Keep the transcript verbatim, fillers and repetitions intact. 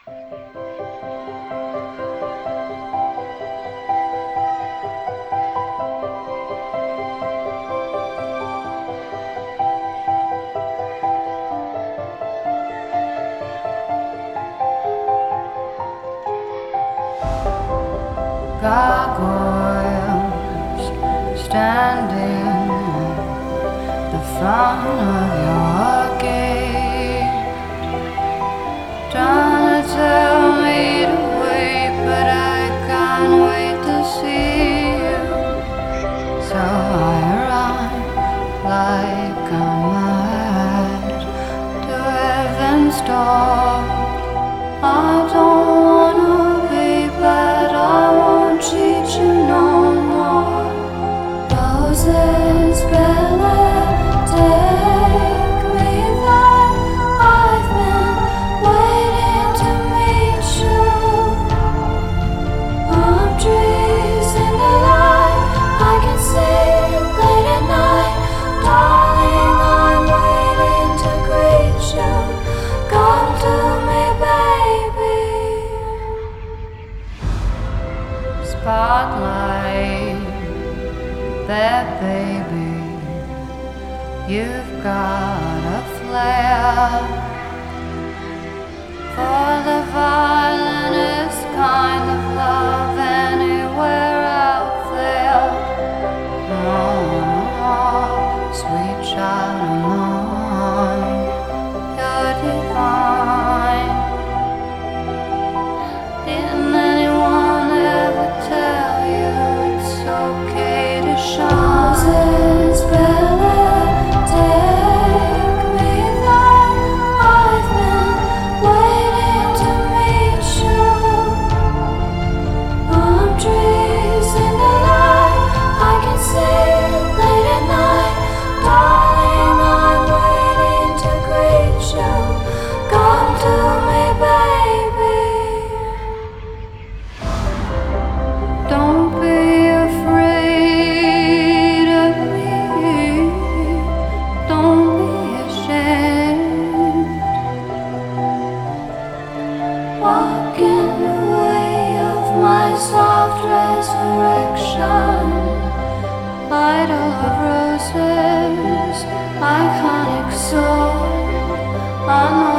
Gargoyles standing at the front of your gate, trying to tell me to wait, but I can't wait to see you. So I run like a mad to heaven's door. I don't wanna be bad, I won't cheat you no more. Roses, Bella, take me there. I've been waiting to meet you. Palm trees in the light, I can see late at night. Darling, I'm waiting to greet you. Come to me, baby. Spotlight, that baby, you've got a flair for the violinist kind of love anywhere out there. Oh, sweet child of mine, you're divine. Didn't anyone ever tell you it's okay to shine? Roses, Bella, take me there. I've been waiting to meet you. Palm trees in the light, I can see late at night. Darling, I'm waiting to greet you. Come to me, baby. Don't be afraid of me. Don't be ashamed. Walk in the way of my soft resurrection. Idol of roses, iconic soul. I know